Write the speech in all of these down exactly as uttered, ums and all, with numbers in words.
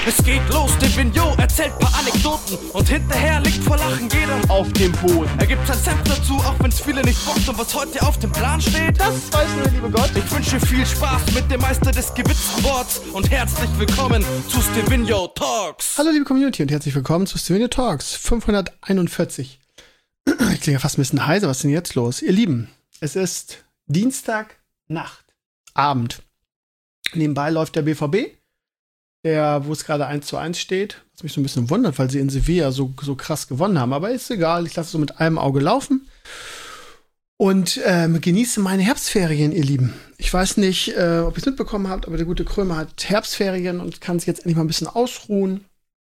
Es geht los, der Vignot erzählt paar Anekdoten und hinterher liegt vor Lachen jeder auf dem Boden. Er gibt sein Senf dazu, auch wenn's viele nicht bockt. Und was heute auf dem Plan steht, das weiß nur der liebe Gott. Ich wünsche viel Spaß mit dem Meister des gewitzten Worts und herzlich willkommen zu Stevino Talks. Hallo liebe Community und herzlich willkommen zu Stevino Talks fünfhunderteinundvierzig. Ich klinge ja fast ein bisschen heiser, was ist denn jetzt los? Ihr Lieben, es ist Dienstagnacht, Abend. Nebenbei läuft der B V B, der, wo es gerade eins zu eins steht, was mich so ein bisschen wundert, weil sie in Sevilla so, so krass gewonnen haben. Aber ist egal, ich lasse es so mit einem Auge laufen und ähm, genieße meine Herbstferien, ihr Lieben. Ich weiß nicht, äh, ob ihr es mitbekommen habt, aber der gute Krömer hat Herbstferien und kann sich jetzt endlich mal ein bisschen ausruhen.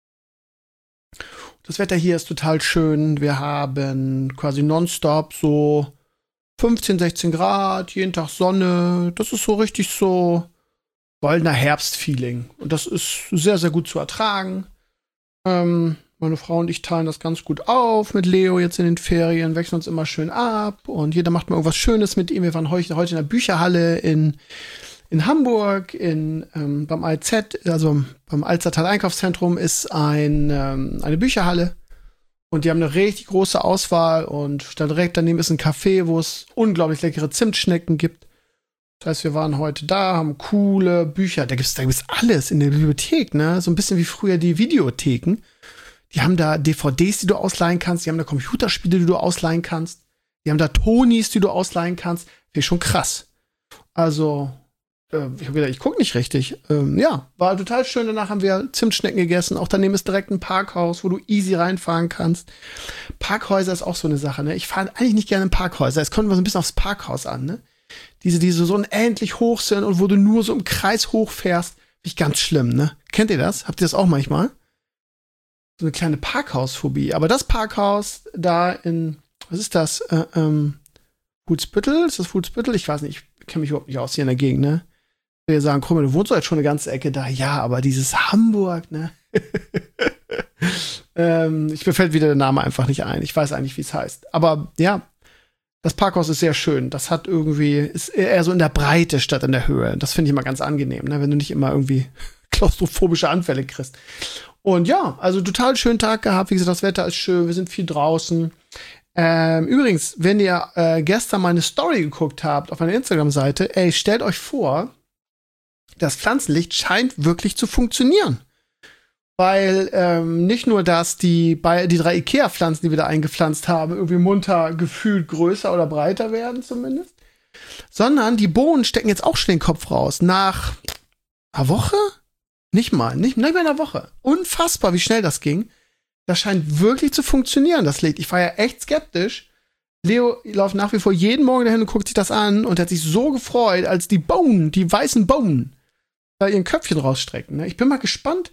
Das Wetter hier ist total schön. Wir haben quasi nonstop so fünfzehn, sechzehn Grad, jeden Tag Sonne. Das ist so richtig so goldener Herbstfeeling. Und das ist sehr, sehr gut zu ertragen. Ähm, meine Frau und ich teilen das ganz gut auf mit Leo jetzt in den Ferien, wechseln uns immer schön ab und jeder macht mal irgendwas Schönes mit ihm. Wir waren heute, heute in der Bücherhalle in, in Hamburg, in, ähm, beim I Z, also beim Alstertal Einkaufszentrum ist ein, ähm, eine Bücherhalle und die haben eine richtig große Auswahl und da direkt daneben ist ein Café, wo es unglaublich leckere Zimtschnecken gibt. Das heißt, wir waren heute da, haben coole Bücher. Da gibt's, da gibt's alles in der Bibliothek, ne? So ein bisschen wie früher die Videotheken. Die haben da D V Ds, die du ausleihen kannst. Die haben da Computerspiele, die du ausleihen kannst. Die haben da Tonis, die du ausleihen kannst. Finde ich schon krass. Also, äh, ich habe gedacht, ich gucke nicht richtig. Ähm, ja, war total schön. Danach haben wir Zimtschnecken gegessen. Auch daneben ist direkt ein Parkhaus, wo du easy reinfahren kannst. Parkhäuser ist auch so eine Sache, ne? Ich fahre eigentlich nicht gerne in Parkhäuser. Es kommt immer so ein bisschen aufs Parkhaus an, ne? Diese, die so, so unendlich hoch sind und wo du nur so im Kreis hochfährst. Finde ich ganz schlimm, ne? Kennt ihr das? Habt ihr das auch manchmal? So eine kleine Parkhausphobie. Aber das Parkhaus da in, was ist das? Äh, ähm, Fuhlsbüttel? Ist das Fuhlsbüttel? Ich weiß nicht, ich kenne mich überhaupt nicht aus hier in der Gegend, ne? Wir sagen, guck mal, du wohnst doch jetzt schon eine ganze Ecke da. Ja, aber dieses Hamburg, ne? ähm, ich mir fällt wieder der Name einfach nicht ein. Ich weiß eigentlich, wie es heißt. Aber ja, das Parkhaus ist sehr schön. Das hat irgendwie, ist eher so in der Breite statt in der Höhe. Das finde ich immer ganz angenehm, ne? Wenn du nicht immer irgendwie klaustrophobische Anfälle kriegst. Und ja, also total schönen Tag gehabt. Wie gesagt, das Wetter ist schön. Wir sind viel draußen. Ähm, übrigens, wenn ihr äh, gestern meine Story geguckt habt auf meiner Instagram-Seite, ey, stellt euch vor, das Pflanzenlicht scheint wirklich zu funktionieren. Weil ähm, nicht nur, dass die, bei, die drei Ikea-Pflanzen, die wir da eingepflanzt haben, irgendwie munter gefühlt größer oder breiter werden zumindest, sondern die Bohnen stecken jetzt auch schon den Kopf raus. Nach einer Woche? Nicht mal, nicht, nicht mal in einer Woche. Unfassbar, wie schnell das ging. Das scheint wirklich zu funktionieren, das Licht. Ich war ja echt skeptisch. Leo läuft nach wie vor jeden Morgen dahin und guckt sich das an und hat sich so gefreut, als die Bohnen, die weißen Bohnen, da ihren Köpfchen rausstrecken. Ne? Ich bin mal gespannt,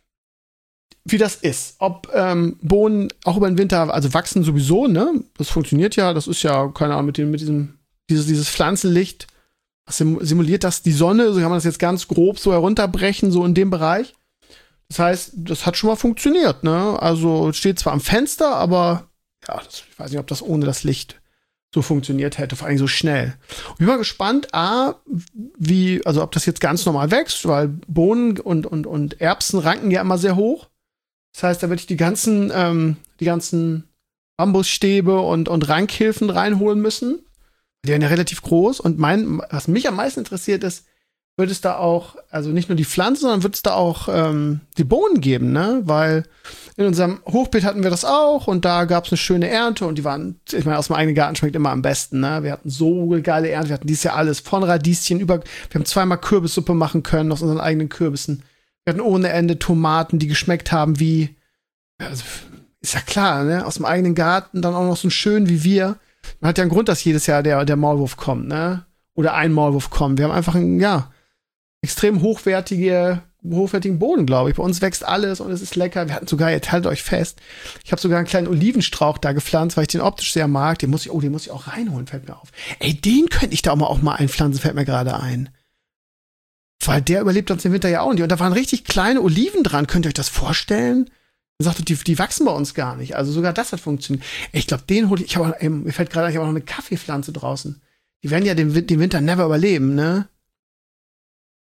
wie das ist. Ob ähm, Bohnen auch über den Winter, also wachsen sowieso, ne? Das funktioniert ja, das ist ja, keine Ahnung, mit, dem, mit diesem, dieses, dieses Pflanzenlicht, was simuliert das die Sonne, so kann man das jetzt ganz grob so herunterbrechen, so in dem Bereich. Das heißt, das hat schon mal funktioniert, ne? Also steht zwar am Fenster, aber ja, das, ich weiß nicht, ob das ohne das Licht so funktioniert hätte, vor allem so schnell. Und ich bin mal gespannt, A, wie, also ob das jetzt ganz normal wächst, weil Bohnen und, und, und Erbsen ranken ja immer sehr hoch. Das heißt, da werde ich die ganzen, ähm, die ganzen Bambusstäbe und, und Rankhilfen reinholen müssen. Die werden ja relativ groß. Und mein, was mich am meisten interessiert ist, wird es da auch, also nicht nur die Pflanzen, sondern wird es da auch ähm, die Bohnen geben, ne? Weil in unserem Hochbeet hatten wir das auch und da gab es eine schöne Ernte und die waren, ich meine, aus dem eigenen Garten schmeckt immer am besten, ne? Wir hatten so geile Ernte, wir hatten dieses Jahr alles, von Radieschen über, wir haben zweimal Kürbissuppe machen können aus unseren eigenen Kürbissen. Wir hatten ohne Ende Tomaten, die geschmeckt haben wie, also, ist ja klar, ne? Aus dem eigenen Garten, dann auch noch so schön wie wir. Man hat ja einen Grund, dass jedes Jahr der, der Maulwurf kommt, ne? Oder ein Maulwurf kommt. Wir haben einfach einen, ja, extrem hochwertige, hochwertigen Boden, glaube ich. Bei uns wächst alles und es ist lecker. Wir hatten sogar, jetzt haltet euch fest, ich habe sogar einen kleinen Olivenstrauch da gepflanzt, weil ich den optisch sehr mag. Den muss ich, oh, den muss ich auch reinholen, fällt mir auf. Ey, den könnte ich da auch mal, auch mal einpflanzen, fällt mir gerade ein. Weil der überlebt uns den Winter ja auch nicht. Und da waren richtig kleine Oliven dran. Könnt ihr euch das vorstellen? Und sagt, die, die wachsen bei uns gar nicht. Also sogar das hat funktioniert. Ich glaube, den hole ich. Ich habe, mir fällt gerade, ich habe auch noch eine Kaffeepflanze draußen. Die werden ja den, den Winter never überleben, ne?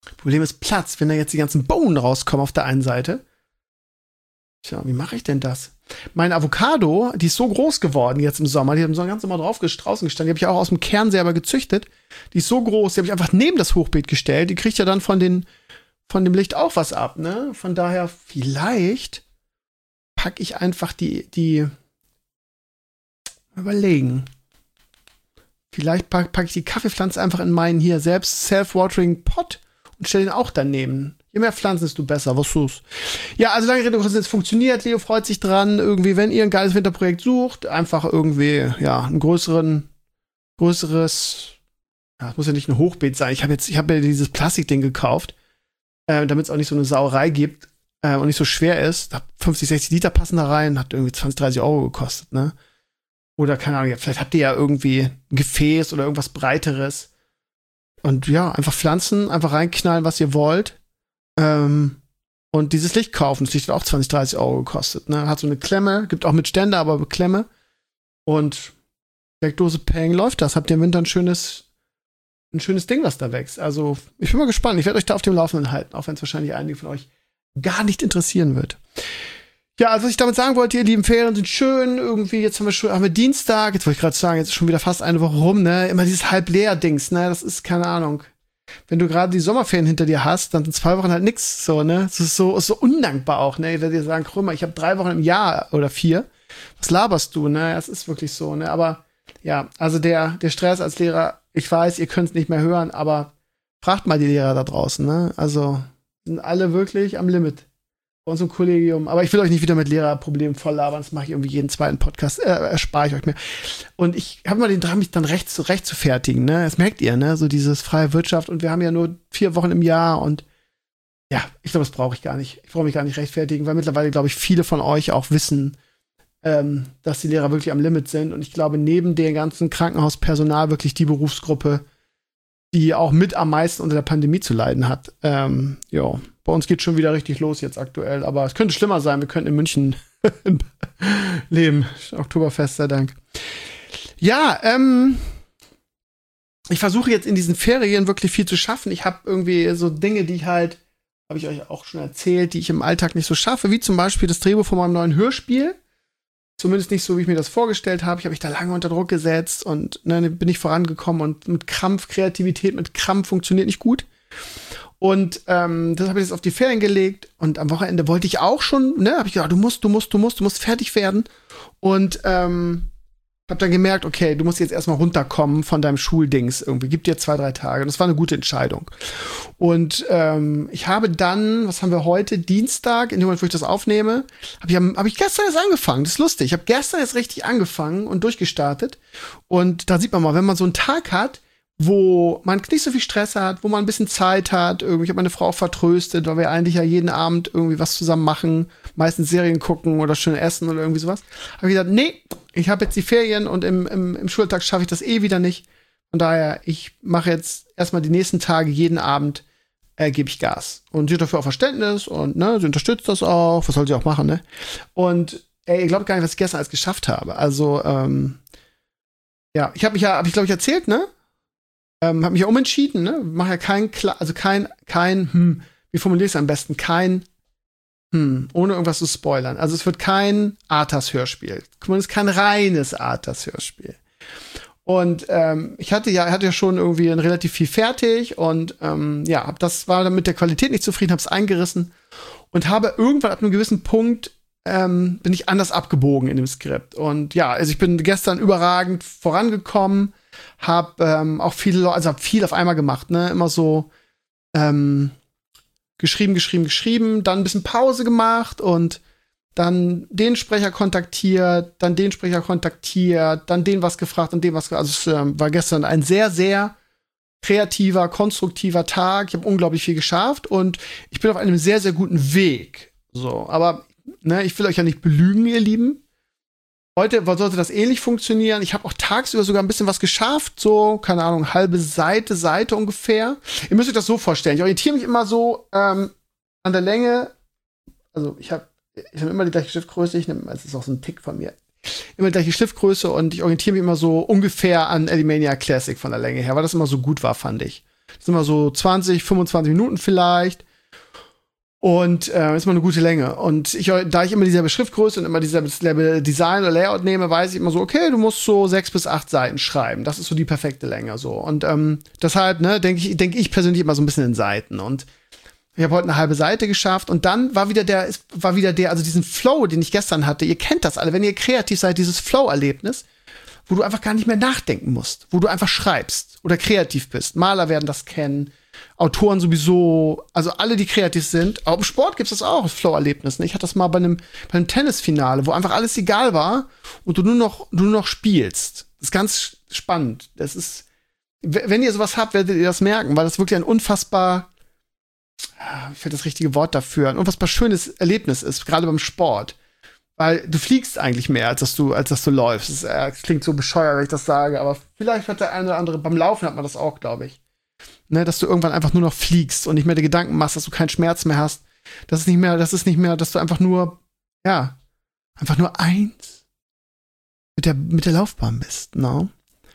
Problem ist Platz, wenn da jetzt die ganzen Bohnen rauskommen auf der einen Seite. Tja, wie mache ich denn das? Meine Avocado, die ist so groß geworden jetzt im Sommer, die haben so ganz immer drauf draußen gestanden, die habe ich auch aus dem Kern selber gezüchtet. Die ist so groß, die habe ich einfach neben das Hochbeet gestellt. Die kriegt ja dann von, den, von dem Licht auch was ab, ne? Von daher, vielleicht packe ich einfach die, die überlegen. Vielleicht packe pack ich die Kaffeepflanze einfach in meinen hier selbst self-watering Pot und stelle den auch daneben. Je mehr Pflanzen, desto besser. Was ist? Ja, also lange Rede, es funktioniert. Leo freut sich dran. Irgendwie, wenn ihr ein geiles Winterprojekt sucht, einfach irgendwie, ja, einen größeren, größeres, ja, es muss ja nicht ein Hochbeet sein. Ich habe jetzt, ich habe mir dieses Plastikding gekauft, äh, damit es auch nicht so eine Sauerei gibt äh, und nicht so schwer ist. Da fünfzig, sechzig Liter passen da rein, hat irgendwie zwanzig, dreißig Euro gekostet, ne? Oder keine Ahnung, vielleicht habt ihr ja irgendwie ein Gefäß oder irgendwas Breiteres. Und ja, einfach pflanzen, einfach reinknallen, was ihr wollt. Ähm, und dieses Licht kaufen. Das Licht hat auch zwanzig, dreißig Euro gekostet. Ne? Hat so eine Klemme, gibt auch mit Ständer, aber mit Klemme. Und Steckdose Peng läuft das. Habt ihr im Winter ein schönes, ein schönes Ding, was da wächst. Also, ich bin mal gespannt. Ich werde euch da auf dem Laufenden halten, auch wenn es wahrscheinlich einige von euch gar nicht interessieren wird. Ja, also was ich damit sagen wollte, ihr lieben Ferien sind schön. Irgendwie, jetzt haben wir schon, haben wir Dienstag. Jetzt wollte ich gerade sagen, jetzt ist schon wieder fast eine Woche rum, ne? Immer dieses Halb-Leer-Dings, ne? Das ist, keine Ahnung. Wenn du gerade die Sommerferien hinter dir hast, dann sind zwei Wochen halt nix, so, ne? Das ist so, ist so undankbar auch, ne? Ich werde dir sagen, Krümmer, ich habe drei Wochen im Jahr oder vier. Was laberst du, ne? Das ist wirklich so, ne? Aber, ja, also der, der Stress als Lehrer, ich weiß, ihr könnt es nicht mehr hören, aber fragt mal die Lehrer da draußen, ne? Also, sind alle wirklich am Limit. Bei uns im Kollegium. Aber ich will euch nicht wieder mit Lehrerproblemen voll labern. Das mache ich irgendwie jeden zweiten Podcast. Äh, erspare ich euch mehr. Und ich habe mal den Drang, mich dann recht zu, recht zu fertigen. Ne? Das merkt ihr, ne? So dieses freie Wirtschaft. Und wir haben ja nur vier Wochen im Jahr. Und ja, ich glaube, das brauche ich gar nicht. Ich brauche mich gar nicht rechtfertigen, weil mittlerweile, glaube ich, viele von euch auch wissen, ähm, dass die Lehrer wirklich am Limit sind. Und ich glaube, neben dem ganzen Krankenhauspersonal wirklich die Berufsgruppe, die auch mit am meisten unter der Pandemie zu leiden hat. Ähm, ja. Bei uns geht schon wieder richtig los jetzt aktuell, aber es könnte schlimmer sein. Wir könnten in München leben. Oktoberfest, sei Dank. Ja, ähm, ich versuche jetzt in diesen Ferien wirklich viel zu schaffen. Ich habe irgendwie so Dinge, die ich halt, habe ich euch auch schon erzählt, die ich im Alltag nicht so schaffe, wie zum Beispiel das Drehbuch von meinem neuen Hörspiel. Zumindest nicht so, wie ich mir das vorgestellt habe. Ich habe mich da lange unter Druck gesetzt und ne, bin nicht vorangekommen und mit Krampf, Kreativität mit Krampf funktioniert nicht gut. Und ähm, das habe ich jetzt auf die Ferien gelegt und am Wochenende wollte ich auch schon, ne, habe ich gedacht, du musst, du musst, du musst, du musst fertig werden und ähm, habe dann gemerkt, okay, du musst jetzt erstmal runterkommen von deinem Schuldings irgendwie, gib dir zwei, drei Tage und das war eine gute Entscheidung. Und ähm, ich habe dann, was haben wir heute, Dienstag, in dem Moment, wo ich das aufnehme, habe ich, hab ich gestern jetzt angefangen, das ist lustig, ich habe gestern jetzt richtig angefangen und durchgestartet und da sieht man mal, wenn man so einen Tag hat, wo man nicht so viel Stress hat, wo man ein bisschen Zeit hat. Irgendwie, ich habe meine Frau vertröstet, weil wir eigentlich ja jeden Abend irgendwie was zusammen machen, meistens Serien gucken oder schön essen oder irgendwie sowas. Habe ich gesagt, nee, ich habe jetzt die Ferien und im, im, im Schultag schaffe ich das eh wieder nicht. Von daher, ich mache jetzt erstmal die nächsten Tage, jeden Abend äh, gebe ich Gas. Und sie hat dafür auch Verständnis und ne, sie unterstützt das auch. Was soll sie auch machen, ne? Und ey, ihr glaubt gar nicht, was ich gestern alles geschafft habe. Also, ähm, ja, ich habe mich ja, habe ich glaube ich erzählt, ne? Ähm, hab mich ja umentschieden, ne? Mach ja kein, Kla- also kein, kein, hm, wie formuliere ich es am besten? Kein, hm, ohne irgendwas zu spoilern. Also es wird kein Arthas-Hörspiel. Zumindest kein reines Arthas-Hörspiel. Und ähm, ich hatte ja, hatte ja schon irgendwie relativ viel fertig und ähm, ja, hab das war dann mit der Qualität nicht zufrieden, hab's eingerissen und habe irgendwann ab einem gewissen Punkt ähm, bin ich anders abgebogen in dem Skript. Und ja, also ich bin gestern überragend vorangekommen. Hab ähm, auch viele, also hab viel auf einmal gemacht, ne, immer so ähm, geschrieben, geschrieben, geschrieben, dann ein bisschen Pause gemacht und dann den Sprecher kontaktiert, dann den Sprecher kontaktiert, dann den was gefragt und dem was gefragt. Also es ähm, war gestern ein sehr, sehr kreativer, konstruktiver Tag. Ich habe unglaublich viel geschafft und ich bin auf einem sehr, sehr guten Weg. So, aber ne, ich will euch ja nicht belügen, ihr Lieben. Heute sollte das ähnlich funktionieren. Ich habe auch tagsüber sogar ein bisschen was geschafft. So, keine Ahnung, halbe Seite, Seite ungefähr. Ihr müsst euch das so vorstellen. Ich orientiere mich immer so ähm, an der Länge. Also ich habe ich hab immer die gleiche Schriftgröße. Ich nehme, das ist auch so ein Tick von mir. Immer die gleiche Schriftgröße und ich orientiere mich immer so ungefähr an Elimania Classic von der Länge her, weil das immer so gut war, fand ich. Das sind immer so zwanzig, fünfundzwanzig Minuten vielleicht. Und äh, ist mal eine gute Länge. Und ich, da ich immer dieselbe Schriftgröße und immer dieselbe Design oder Layout nehme, weiß ich immer so, okay, du musst so sechs bis acht Seiten schreiben. Das ist so die perfekte Länge. So. Und ähm, deshalb, ne, denke ich, denke ich persönlich immer so ein bisschen in Seiten. Und ich habe heute eine halbe Seite geschafft und dann war wieder der, war wieder der, also diesen Flow, den ich gestern hatte. Ihr kennt das alle, wenn ihr kreativ seid, dieses Flow-Erlebnis, wo du einfach gar nicht mehr nachdenken musst, wo du einfach schreibst oder kreativ bist. Maler werden das kennen. Autoren sowieso, also alle, die kreativ sind. Auch im Sport gibt es das auch, das Flow-Erlebnis. Ne? Ich hatte das mal bei einem, bei einem Tennisfinale, wo einfach alles egal war und du nur noch, du nur noch spielst. Das ist ganz spannend. Das ist, wenn ihr sowas habt, werdet ihr das merken, weil das wirklich ein unfassbar, mir fällt das richtige Wort dafür, ein unfassbar schönes Erlebnis ist, gerade beim Sport. Weil du fliegst eigentlich mehr, als dass du, als dass du läufst. Das, äh, klingt so bescheuert, wenn ich das sage, aber vielleicht hat der eine oder andere, beim Laufen hat man das auch, glaube ich. Ne, dass du irgendwann einfach nur noch fliegst und nicht mehr die Gedanken machst, dass du keinen Schmerz mehr hast. Das ist nicht mehr, das ist nicht mehr, dass du einfach nur, ja, einfach nur eins mit der, mit der Laufbahn bist, no?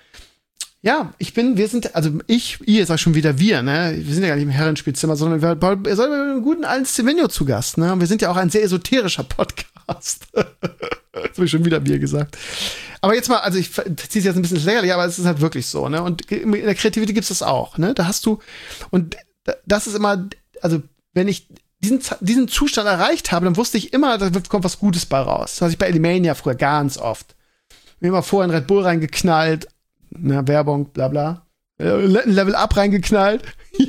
Ja, ich bin, wir sind, also ich, ihr seid schon wieder wir, ne? Wir sind ja gar nicht im Herrenspielzimmer, sondern wir sind bei einem guten alten Stevenio zu Gast, ne? Und wir sind ja auch ein sehr esoterischer Podcast. Jetzt habe ich schon wieder wir gesagt. Aber jetzt mal, also ich ziehe es jetzt ein bisschen lächerlich, aber es ist halt wirklich so, ne? Und in der Kreativität gibt's das auch, ne? Da hast du, und das ist immer, also wenn ich diesen, diesen Zustand erreicht habe, dann wusste ich immer, da kommt was Gutes bei raus. Das hatte ich bei Elimania früher ganz oft. Mir immer vorher in Red Bull reingeknallt, ne, Werbung, bla bla. Ein Level Up reingeknallt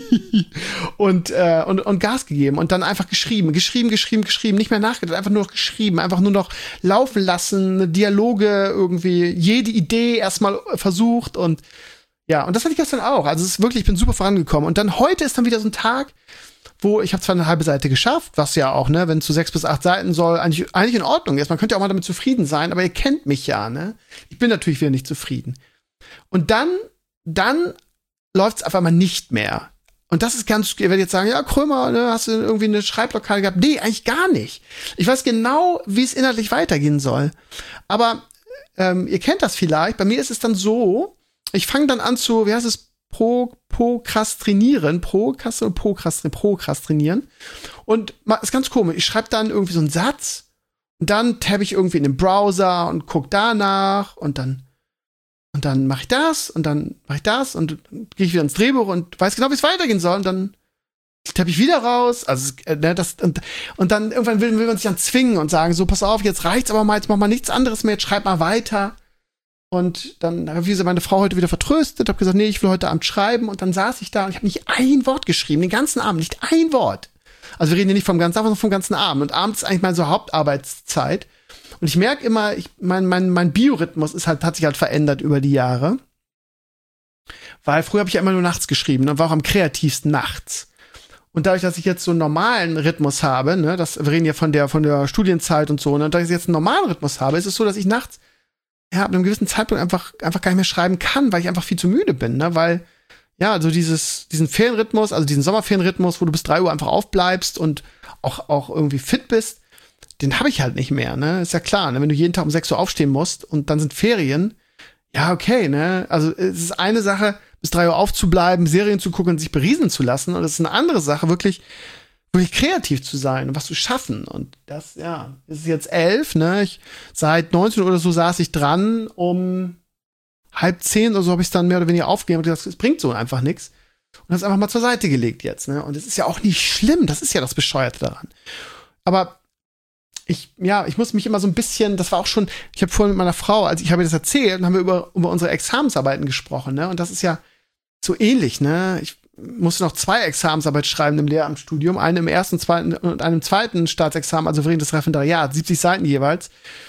und, äh, und, und Gas gegeben und dann einfach geschrieben, geschrieben, geschrieben, geschrieben, nicht mehr nachgedacht, einfach nur noch geschrieben, einfach nur noch laufen lassen, Dialoge irgendwie, jede Idee erstmal versucht und ja, und das hatte ich gestern auch. Also es ist wirklich, ich bin super vorangekommen. Und dann heute ist dann wieder so ein Tag, wo ich habe zwar eine halbe Seite geschafft, was ja auch, ne, wenn es zu sechs bis acht Seiten soll, eigentlich, eigentlich in Ordnung ist. Man könnte ja auch mal damit zufrieden sein, aber ihr kennt mich ja, ne? Ich bin natürlich wieder nicht zufrieden. Und dann, dann läuft es auf einmal nicht mehr. Und das ist ganz, ihr werdet jetzt sagen, ja, Krömer, ne, hast du irgendwie eine Schreibblockade gehabt? Nee, eigentlich gar nicht. Ich weiß genau, wie es inhaltlich weitergehen soll. Aber ähm, ihr kennt das vielleicht. Bei mir ist es dann so, ich fange dann an zu, wie heißt es, pro, prokrastinieren, prokrastinieren, prokrastinieren, prokrastinieren. Und ist ganz komisch. Ich schreibe dann irgendwie so einen Satz und dann tabbe ich irgendwie in den Browser und gucke danach und dann Und dann mache ich das und dann mache ich das und gehe ich wieder ins Drehbuch und weiß genau, wie es weitergehen soll. Und dann tappe ich wieder raus. Also äh, das und, und dann irgendwann will, will man sich dann zwingen und sagen, so, pass auf, jetzt reicht's aber mal, jetzt mach mal nichts anderes mehr, jetzt schreib mal weiter. Und dann habe ich meine Frau heute wieder vertröstet, habe gesagt, nee, ich will heute Abend schreiben. Und dann saß ich da und ich habe nicht ein Wort geschrieben, den ganzen Abend, nicht ein Wort. Also wir reden hier nicht vom ganzen Abend, sondern vom ganzen Abend. Und abends ist eigentlich meine so Hauptarbeitszeit. Und ich merke immer, ich, mein, mein, mein Biorhythmus ist halt, hat sich halt verändert über die Jahre. Weil früher habe ich ja immer nur nachts geschrieben und war auch am kreativsten nachts. Und dadurch, dass ich jetzt so einen normalen Rhythmus habe, ne, das, wir reden ja von der, von der Studienzeit und so, ne, und da ich jetzt einen normalen Rhythmus habe, ist es so, dass ich nachts, ja, ab einem gewissen Zeitpunkt einfach, einfach gar nicht mehr schreiben kann, weil ich einfach viel zu müde bin, ne, weil, ja, so dieses, diesen Ferienrhythmus, also diesen Sommerferienrhythmus, wo du bis drei Uhr einfach aufbleibst und auch, auch irgendwie fit bist, den habe ich halt nicht mehr, ne? Ist ja klar, ne? Wenn du jeden Tag um sechs Uhr aufstehen musst und dann sind Ferien, ja, okay, ne? Also es ist eine Sache, bis drei Uhr aufzubleiben, Serien zu gucken und sich beriesen zu lassen. Und es ist eine andere Sache, wirklich, wirklich kreativ zu sein und was zu schaffen. Und das, ja, es ist jetzt elf, ne? Ich, seit neunzehn Uhr oder so saß ich dran, um halb zehn oder so habe ich es dann mehr oder weniger aufgegeben und gesagt, es bringt so einfach nichts. Und das einfach mal zur Seite gelegt jetzt, ne? Und es ist ja auch nicht schlimm, das ist ja das Bescheuerte daran. Aber ich, ja, ich muss mich immer so ein bisschen, das war auch schon, ich habe vorhin mit meiner Frau, als ich habe ihr das erzählt, und haben wir über, über unsere Examensarbeiten gesprochen, ne? Und das ist ja so ähnlich, ne? Ich musste noch zwei Examensarbeiten schreiben im Lehramtsstudium, eine im ersten, zweiten und einem zweiten Staatsexamen, also während des Referendariats, siebzig Seiten jeweils.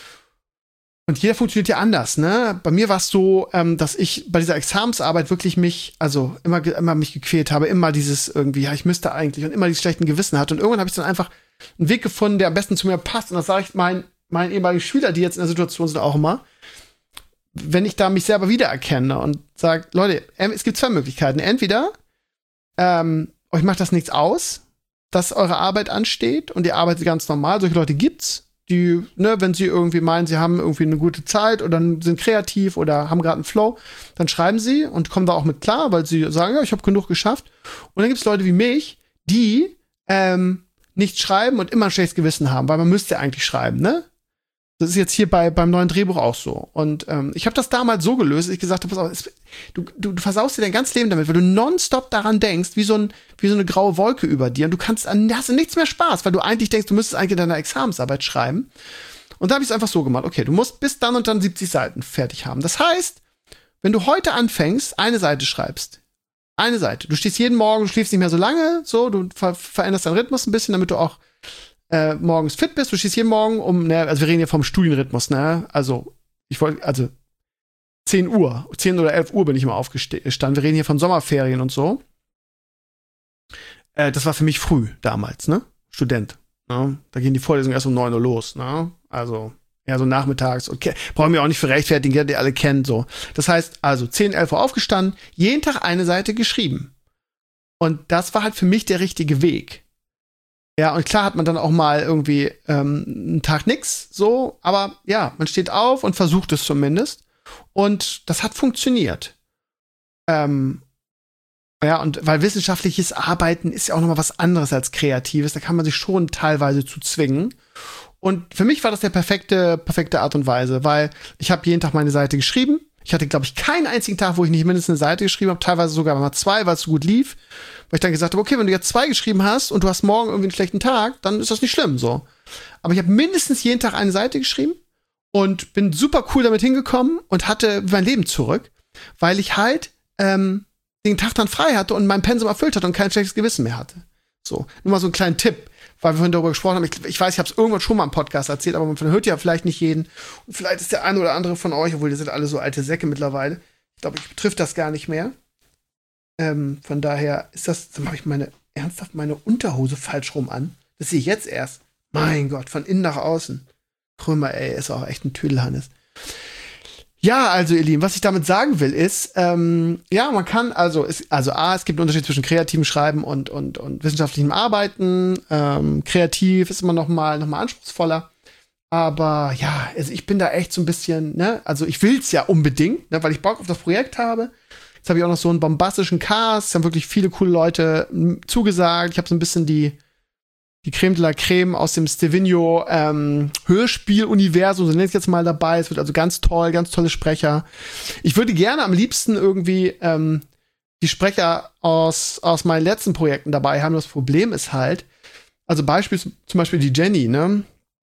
Und jeder funktioniert ja anders, ne? Bei mir war es so, ähm, dass ich bei dieser Examensarbeit wirklich mich, also immer, immer mich gequält habe, immer dieses irgendwie, ja, ich müsste eigentlich und immer dieses schlechten Gewissen hatte. Und irgendwann habe ich dann einfach einen Weg gefunden, der am besten zu mir passt. Und das sage ich meinen meinen ehemaligen Schülern, die jetzt in der Situation sind, auch immer, wenn ich da mich selber wiedererkenne und sage, Leute, es gibt zwei Möglichkeiten. Entweder ähm, euch macht das nichts aus, dass eure Arbeit ansteht und ihr arbeitet ganz normal. Solche Leute gibt's. die, ne, wenn sie irgendwie meinen, sie haben irgendwie eine gute Zeit oder sind kreativ oder haben gerade einen Flow, dann schreiben sie und kommen da auch mit klar, weil sie sagen, ja, ich habe genug geschafft. Und dann gibt es Leute wie mich, die ähm, nicht schreiben und immer ein schlechtes Gewissen haben, weil man müsste ja eigentlich schreiben, ne? Das ist jetzt hier bei beim neuen Drehbuch auch so. Und ähm, ich habe das damals so gelöst, dass ich gesagt habe, pass auf, es, du, du, du versaust dir dein ganzes Leben damit, weil du nonstop daran denkst, wie so, ein, wie so eine graue Wolke über dir. Und du kannst an hast nichts mehr Spaß, weil du eigentlich denkst, du müsstest eigentlich deine Examensarbeit schreiben. Und da habe ich es einfach so gemacht, okay, du musst bis dann und dann siebzig Seiten fertig haben. Das heißt, wenn du heute anfängst, eine Seite schreibst, eine Seite, du stehst jeden Morgen, du schläfst nicht mehr so lange, so, du ver veränderst deinen Rhythmus ein bisschen, damit du auch Äh, morgens fit bist, du stehst jeden Morgen um, ne, also wir reden hier vom Studienrhythmus, ne, also ich wollte, also zehn Uhr, zehn oder elf Uhr bin ich mal aufgestanden, wir reden hier von Sommerferien und so. Äh, das war für mich früh damals, ne, Student, ne? Da gehen die Vorlesungen erst um neun Uhr los, ne, also eher so nachmittags, okay, brauchen wir auch nicht für rechtfertigen, die ihr alle kennt, so. Das heißt, also zehn, elf Uhr aufgestanden, jeden Tag eine Seite geschrieben. Und das war halt für mich der richtige Weg. Ja, und klar hat man dann auch mal irgendwie ähm, einen Tag nix, so, aber ja, man steht auf und versucht es zumindest. Und das hat funktioniert. Ähm, ja, und weil wissenschaftliches Arbeiten ist ja auch nochmal was anderes als kreatives, da kann man sich schon teilweise zu zwingen. Und für mich war das der perfekte, perfekte Art und Weise, weil ich habe jeden Tag meine Seite geschrieben. Ich hatte, glaube ich, keinen einzigen Tag, wo ich nicht mindestens eine Seite geschrieben habe, teilweise sogar mal zwei, weil es so gut lief. Weil ich dann gesagt habe, okay, wenn du jetzt zwei geschrieben hast und du hast morgen irgendwie einen schlechten Tag, dann ist das nicht schlimm, so. Aber ich habe mindestens jeden Tag eine Seite geschrieben und bin super cool damit hingekommen und hatte mein Leben zurück, weil ich halt ähm, den Tag dann frei hatte und mein Pensum erfüllt hatte und kein schlechtes Gewissen mehr hatte. So, nur mal so einen kleinen Tipp, weil wir vorhin darüber gesprochen haben. Ich, ich weiß, ich habe es irgendwann schon mal im Podcast erzählt, aber man hört ja vielleicht nicht jeden. Und vielleicht ist der eine oder andere von euch, obwohl die sind alle so alte Säcke mittlerweile. Ich glaube, ich betrifft das gar nicht mehr. Ähm, von daher ist das, dann habe ich meine, ernsthaft meine Unterhose falsch rum an. Das sehe ich jetzt erst. Mein Gott, von innen nach außen. Krümmer, ey, ist auch echt ein Tüdelhannes. Ja, also ihr Lieben, was ich damit sagen will, ist, ähm, ja, man kann, also, es, also A, es gibt einen Unterschied zwischen kreativem Schreiben und, und, und wissenschaftlichem Arbeiten. Ähm, kreativ ist immer noch mal, noch mal anspruchsvoller. Aber ja, also ich bin da echt so ein bisschen, ne, also ich will's ja unbedingt, ne, weil ich Bock auf das Projekt habe. Jetzt habe ich auch noch so einen bombastischen Cast, es haben wirklich viele coole Leute m, zugesagt. Ich habe so ein bisschen die die Creme de la Creme aus dem Stevino ähm, Hörspiel-Universum, so nenne ich es jetzt mal dabei. Es wird also ganz toll, ganz tolle Sprecher. Ich würde gerne am liebsten irgendwie ähm, die Sprecher aus, aus meinen letzten Projekten dabei haben. Das Problem ist halt, also Beispiel zum Beispiel die Jenny, ne?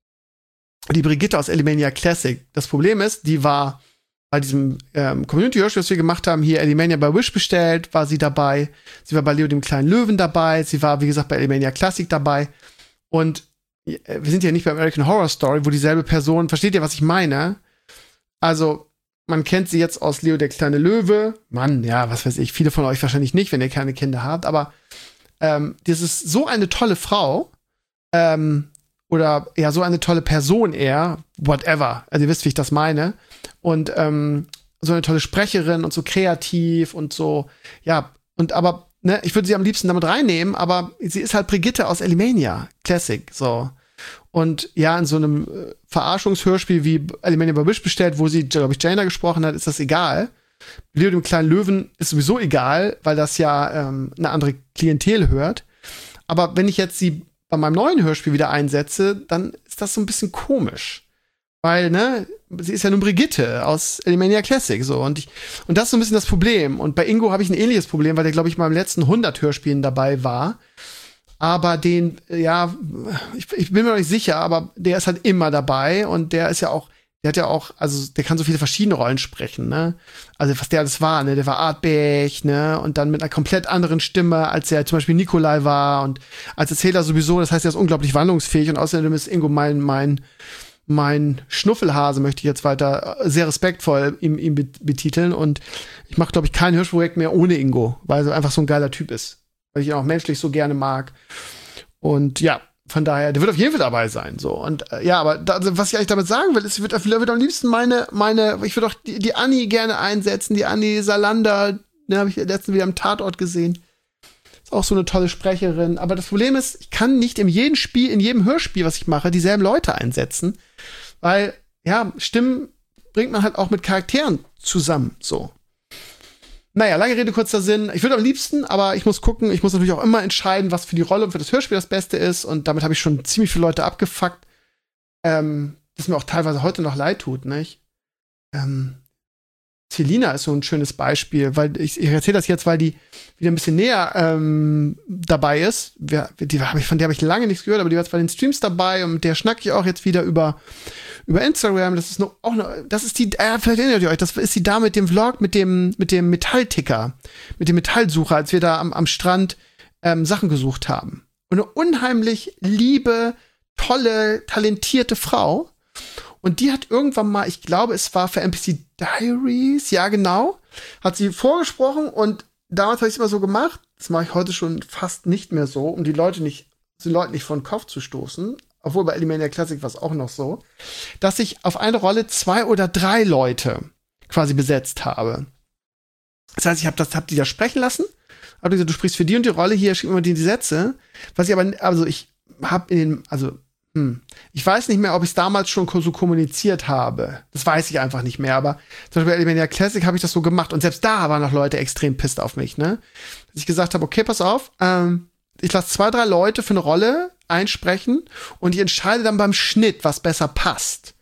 Die Brigitte aus Elimania Classic. Das Problem ist, die war bei diesem ähm, Community-Hörspiel, das wir gemacht haben, hier Elimania bei Wish bestellt, war sie dabei. Sie war bei Leo dem kleinen Löwen dabei. Sie war, wie gesagt, bei Elimania Classic dabei. Und äh, wir sind ja nicht bei American Horror Story, wo dieselbe Person, versteht ihr, was ich meine? Also, man kennt sie jetzt aus Leo der kleine Löwe. Mann, ja, was weiß ich, viele von euch wahrscheinlich nicht, wenn ihr keine Kinder habt. Aber ähm, das ist so eine tolle Frau. Ähm, oder ja, so eine tolle Person eher. Whatever. Also, ihr wisst, wie ich das meine. Und ähm, so eine tolle Sprecherin und so kreativ und so, ja, und aber, ne, ich würde sie am liebsten damit reinnehmen, aber sie ist halt Brigitte aus Elimania Classic, so. Und ja, in so einem äh, Verarschungshörspiel wie Elimania bei Wish bestellt, wo sie, glaube ich, Jaina gesprochen hat, ist das egal. Leo dem kleinen Löwen ist sowieso egal, weil das ja ähm, eine andere Klientel hört. Aber wenn ich jetzt sie bei meinem neuen Hörspiel wieder einsetze, dann ist das so ein bisschen komisch. Weil, ne, sie ist ja nun Brigitte aus Elimania Classic, so. Und ich, und das ist so ein bisschen das Problem. Und bei Ingo habe ich ein ähnliches Problem, weil der, glaube ich, mal im letzten hundert Hörspielen dabei war. Aber den, ja, ich, ich bin mir noch nicht sicher, aber der ist halt immer dabei. Und der ist ja auch, der hat ja auch, also der kann so viele verschiedene Rollen sprechen, ne. Also was der alles war, ne, der war Artberg, ne, und dann mit einer komplett anderen Stimme, als er zum Beispiel Nikolai war. Und als Erzähler sowieso, das heißt, er ist unglaublich wandlungsfähig. Und außerdem ist Ingo mein, mein, Mein Schnuffelhase, möchte ich jetzt weiter sehr respektvoll ihm, ihm betiteln. Und ich mache, glaube ich, kein Hörspielprojekt mehr ohne Ingo, weil er einfach so ein geiler Typ ist. Weil ich ihn auch menschlich so gerne mag. Und ja, von daher, der wird auf jeden Fall dabei sein. So. Und äh, ja, aber da, also, was ich eigentlich damit sagen will, ist, ich würde würd am liebsten meine, meine, ich würde auch die, die Anni gerne einsetzen, die Anni Salander, ne, habe ich letztens wieder am Tatort gesehen. auch so eine tolle Sprecherin. Aber das Problem ist, ich kann nicht in jedem Spiel, in jedem Hörspiel, was ich mache, dieselben Leute einsetzen. Weil, ja, Stimmen bringt man halt auch mit Charakteren zusammen, so. Naja, lange Rede, kurzer Sinn. Ich würde am liebsten, aber ich muss gucken, ich muss natürlich auch immer entscheiden, was für die Rolle und für das Hörspiel das Beste ist. Und damit habe ich schon ziemlich viele Leute abgefuckt. Ähm, das mir auch teilweise heute noch leid tut, nicht? Ähm, Selina ist so ein schönes Beispiel, weil ich, ich erzähle das jetzt, weil die wieder ein bisschen näher ähm, dabei ist. Wer, die hab ich, von der habe ich lange nichts gehört, aber die war jetzt bei den Streams dabei und mit der schnacke ich auch jetzt wieder über, über Instagram. Das ist noch, auch noch, das ist die, äh, vielleicht erinnert ihr euch, das ist die da mit dem Vlog, mit dem, mit dem Metallticker, mit dem Metallsucher, als wir da am, am Strand ähm, Sachen gesucht haben. Und eine unheimlich liebe, tolle, talentierte Frau. Und die hat irgendwann mal, ich glaube, es war für N P C Diaries, ja genau, hat sie vorgesprochen und damals habe ich es immer so gemacht, das mache ich heute schon fast nicht mehr so, um die Leute nicht, den Leuten nicht vor den Kopf zu stoßen, obwohl bei Elimania Classic war es auch noch so, dass ich auf eine Rolle zwei oder drei Leute quasi besetzt habe. Das heißt, ich habe das, hab die da sprechen lassen, habe gesagt, du sprichst für die und die Rolle, hier schick mir die, die Sätze, was ich aber, also ich habe in den, also Hm. Ich weiß nicht mehr, ob ich es damals schon so kommuniziert habe. Das weiß ich einfach nicht mehr. Aber zum Beispiel bei Elimania Classic habe ich das so gemacht. Und selbst da waren noch Leute extrem pisst auf mich, ne? Dass ich gesagt habe, okay, pass auf, ähm, ich lasse zwei, drei Leute für eine Rolle einsprechen und ich entscheide dann beim Schnitt, was besser passt.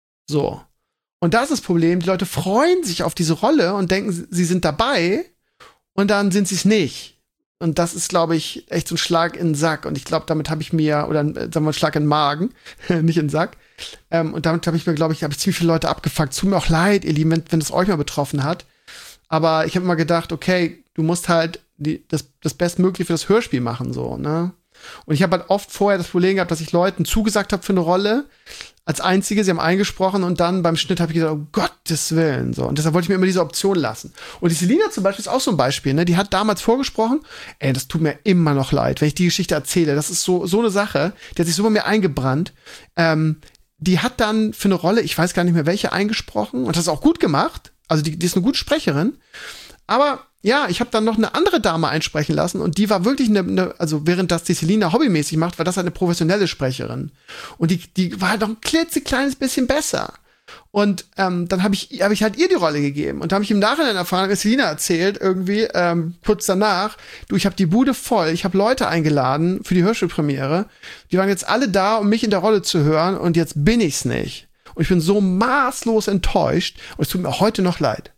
So. Und das ist das Problem. Die Leute freuen sich auf diese Rolle und denken, sie sind dabei und dann sind sie es nicht. Und das ist, glaube ich, echt so ein Schlag in den Sack. Und ich glaube, damit habe ich mir, oder sagen wir mal, Schlag in den Magen, nicht in den Sack. Ähm, und damit habe ich mir, glaube ich, habe ich ziemlich viele Leute abgefuckt. Tut mir auch leid, ihr Lieben, wenn, wenn es euch mal betroffen hat. Aber ich habe immer gedacht, okay, du musst halt die, das, das Bestmögliche für das Hörspiel machen, so, ne? Und ich habe halt oft vorher das Problem gehabt, dass ich Leuten zugesagt habe für eine Rolle, als Einzige, sie haben eingesprochen und dann beim Schnitt habe ich gesagt, um Gottes Willen, so. Und deshalb wollte ich mir immer diese Option lassen. Und die Selina zum Beispiel ist auch so ein Beispiel, ne? Die hat damals vorgesprochen, ey, das tut mir immer noch leid, wenn ich die Geschichte erzähle. Das ist so, so eine Sache, die hat sich so bei mir eingebrannt. Ähm, die hat dann für eine Rolle, ich weiß gar nicht mehr welche, eingesprochen und das ist auch gut gemacht. Also die, die ist eine gute Sprecherin. Aber ja, ich habe dann noch eine andere Dame einsprechen lassen und die war wirklich eine, eine also während das die Selina hobbymäßig macht, war das halt eine professionelle Sprecherin. Und die, die war halt noch ein klitzekleines bisschen besser. Und ähm, dann habe ich, hab ich halt ihr die Rolle gegeben. Und da habe ich im Nachhinein erfahren, dass Selina erzählt, irgendwie ähm, kurz danach, du, ich habe die Bude voll, ich habe Leute eingeladen für die Hörspielpremiere. Die waren jetzt alle da, um mich in der Rolle zu hören und jetzt bin ich's nicht. Und ich bin so maßlos enttäuscht und es tut mir heute noch leid.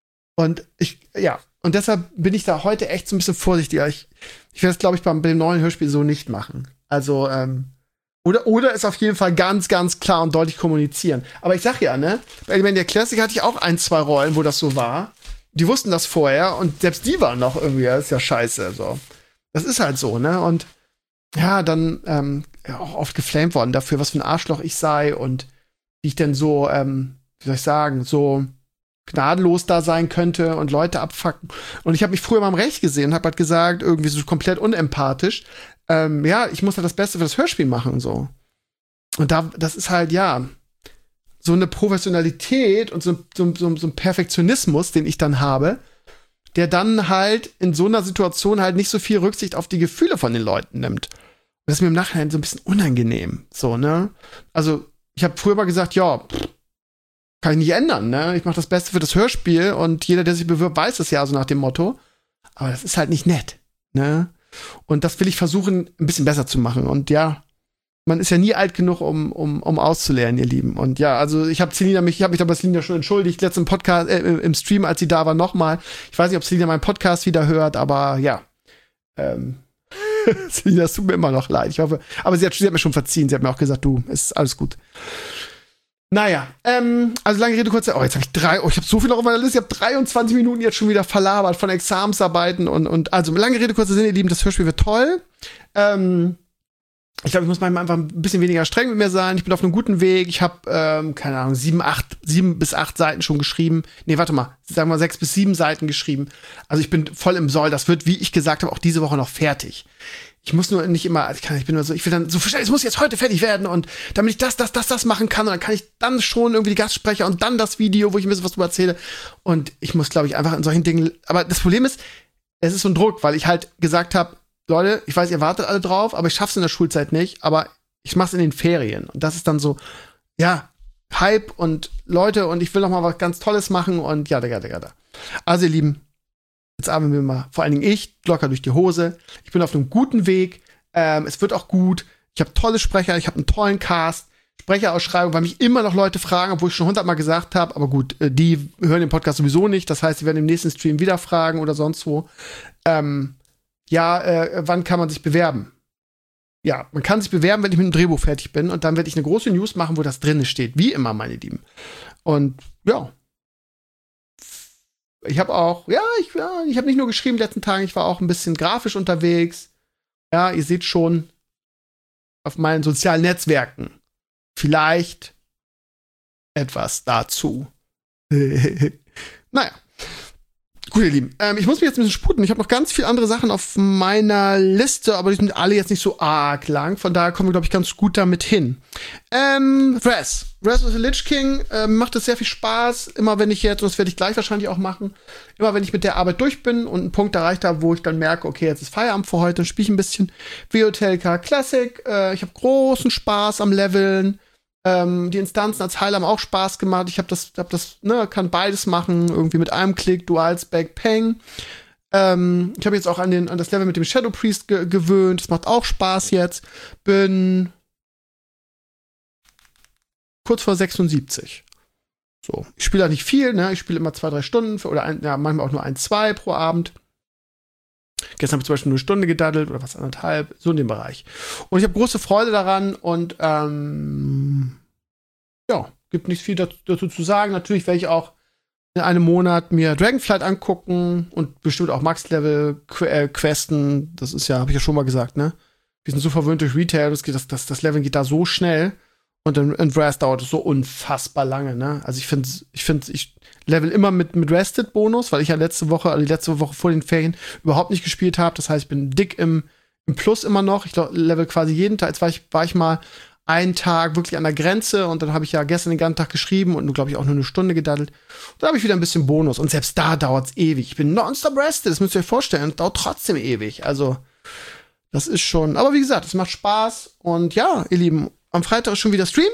Und ich, ja, und deshalb bin ich da heute echt so ein bisschen vorsichtiger. Ich, ich werde es, glaube ich, beim, beim neuen Hörspiel so nicht machen. Also, ähm, oder, oder es auf jeden Fall ganz, ganz klar und deutlich kommunizieren. Aber ich sag ja, ne, bei Elimania Classic hatte ich auch ein, zwei Rollen, wo das so war. Die wussten das vorher und selbst die waren noch irgendwie, das ist ja scheiße, so. Das ist halt so, ne, und ja, dann, ähm, ja, auch oft geflamed worden dafür, was für ein Arschloch ich sei und wie ich denn so, ähm, wie soll ich sagen, so gnadenlos da sein könnte und Leute abfucken. Und ich habe mich früher mal im Recht gesehen und habe halt gesagt, irgendwie so komplett unempathisch, ähm, ja, ich muss halt das Beste für das Hörspiel machen und so. Und da, das ist halt, ja, so eine Professionalität und so, so, so, so ein Perfektionismus, den ich dann habe, der dann halt in so einer Situation halt nicht so viel Rücksicht auf die Gefühle von den Leuten nimmt. Und das ist mir im Nachhinein so ein bisschen unangenehm, so, ne? Also, ich habe früher mal gesagt, ja, pff, kann ich nicht ändern, ne? Ich mache das Beste für das Hörspiel und jeder, der sich bewirbt, weiß es ja, so nach dem Motto. Aber das ist halt nicht nett, ne? Und das will ich versuchen, ein bisschen besser zu machen. Und ja, man ist ja nie alt genug, um, um, um auszulernen, ihr Lieben. Und ja, also ich habe Selina mich, ich habe mich da bei Selina schon entschuldigt, letzten Podcast, äh, im Stream, als sie da war, nochmal. Ich weiß nicht, ob Selina meinen Podcast wieder hört, aber ja. Ähm, Selina, es tut mir immer noch leid. Ich hoffe, aber sie hat, sie hat mir schon verziehen. Sie hat mir auch gesagt, du, ist alles gut. Naja, ähm, also lange Rede, kurze, oh, jetzt habe ich drei, oh, ich habe so viel noch auf meiner Liste, ich habe dreiundzwanzig Minuten jetzt schon wieder verlabert von Examensarbeiten und, und, also lange Rede, kurzer Sinn, ihr Lieben, das Hörspiel wird toll. Ähm, ich glaube, ich muss manchmal einfach ein bisschen weniger streng mit mir sein, ich bin auf einem guten Weg, ich habe, ähm, keine Ahnung, sieben, acht, sieben bis acht Seiten schon geschrieben, nee, warte mal, sagen wir sechs bis sieben Seiten geschrieben, also ich bin voll im Soll, das wird, wie ich gesagt habe, auch diese Woche noch fertig. Ich muss nur nicht immer, ich, kann, ich bin nur so, ich will dann so schnell, es muss jetzt heute fertig werden und damit ich das, das, das, das machen kann und dann kann ich dann schon irgendwie die Gastsprecher und dann das Video, wo ich ein bisschen was drüber erzähle und ich muss, glaube ich, einfach in solchen Dingen, aber das Problem ist, es ist so ein Druck, weil ich halt gesagt habe, Leute, ich weiß, ihr wartet alle drauf, aber ich schaff's in der Schulzeit nicht, aber ich mach's in den Ferien. Und das ist dann so, ja, Hype und Leute und ich will noch mal was ganz Tolles machen und ja, da, da, da, da. Also, ihr Lieben, jetzt arbeiten wir mal, vor allen Dingen ich, locker durch die Hose. Ich bin auf einem guten Weg. Ähm, es wird auch gut. Ich habe tolle Sprecher, ich habe einen tollen Cast. Sprecherausschreibung, weil mich immer noch Leute fragen, obwohl ich schon hundertmal gesagt habe, aber gut, äh, die hören den Podcast sowieso nicht. Das heißt, sie werden im nächsten Stream wieder fragen oder sonst wo. Ähm, ja, äh, wann kann man sich bewerben? Ja, man kann sich bewerben, wenn ich mit dem Drehbuch fertig bin und dann werde ich eine große News machen, wo das drin steht. Wie immer, meine Lieben. Und ja. Ich habe auch, ja, ich, ja, ich habe nicht nur geschrieben in den letzten Tagen, ich war auch ein bisschen grafisch unterwegs. Ja, ihr seht schon auf meinen sozialen Netzwerken vielleicht etwas dazu. Naja. Gut, ihr Lieben. Ähm, ich muss mich jetzt ein bisschen sputen. Ich habe noch ganz viele andere Sachen auf meiner Liste, aber die sind alle jetzt nicht so arg lang. Von daher kommen wir, glaube ich, ganz gut damit hin. Ähm, Wrath. Wrath of the Lich King ähm, macht es sehr viel Spaß. Immer wenn ich jetzt, und das werde ich gleich wahrscheinlich auch machen, immer wenn ich mit der Arbeit durch bin und einen Punkt erreicht habe, wo ich dann merke, okay, jetzt ist Feierabend für heute, dann spiele ich ein bisschen W O T L K Classic. Äh, ich habe großen Spaß am Leveln. Ähm, die Instanzen als Heiler haben auch Spaß gemacht. Ich habe das, hab das, ne, kann beides machen, irgendwie mit einem Klick, Dual-Spec, Peng. Ähm, ich habe jetzt auch an, den, an das Level mit dem Shadow Priest ge gewöhnt. Das macht auch Spaß jetzt. Bin kurz vor sechsundsiebzig. So, ich spiele da nicht viel, ne? Ich spiele immer zwei, drei Stunden für, oder ein, ja, manchmal auch nur ein, zwei pro Abend. Gestern habe ich zum Beispiel nur eine Stunde gedaddelt oder was anderthalb, so in dem Bereich. Und ich habe große Freude daran und ähm, ja, gibt nicht viel dazu, dazu zu sagen. Natürlich werde ich auch in einem Monat mir Dragonflight angucken und bestimmt auch Max-Level-Questen. Das ist ja, habe ich ja schon mal gesagt, ne? Wir sind so verwöhnt durch Retail, das, geht, das, das, das Level geht da so schnell und in, in Wrath dauert es so unfassbar lange, ne? Also ich finde, ich finde, ich level immer mit, mit Rested-Bonus, weil ich ja letzte Woche, also die letzte Woche vor den Ferien überhaupt nicht gespielt habe. Das heißt, ich bin dick im, im Plus immer noch. Ich glaub, level quasi jeden Tag. Jetzt war ich, war ich mal einen Tag wirklich an der Grenze und dann habe ich ja gestern den ganzen Tag geschrieben und, glaube ich, auch nur eine Stunde gedaddelt. Und dann habe ich wieder ein bisschen Bonus. Und selbst da dauert es ewig. Ich bin nonstop rested, das müsst ihr euch vorstellen. Und dauert trotzdem ewig. Also, das ist schon, aber wie gesagt, es macht Spaß. Und ja, ihr Lieben, am Freitag ist schon wieder Stream.